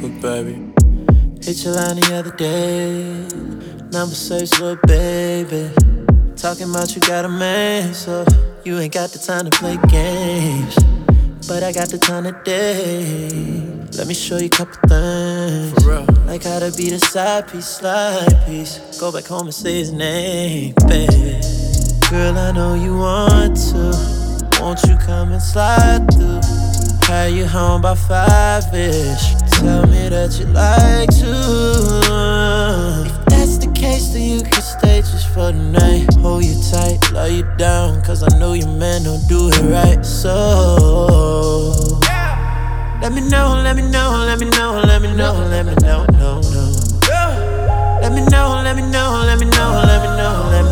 But baby, hit your line the other day. Number 6, little baby. Talking about you got a man, so you ain't got the time to play games. But I got the time today. Let me show you a couple things. for real. Like how to be the side piece, slide piece. Go back home and say his name, babe. Girl, I know you want to. Won't you come and slide through? Have you home by 5-ish? Tell me that you like to. If that's the case, then you can stay just for the night. Hold you tight, love you down, cause I know your man don't do it right. So let me know, let me know, let me know, let me know, let me know, no, no. Let me know, let me know, let me know, let me know, let me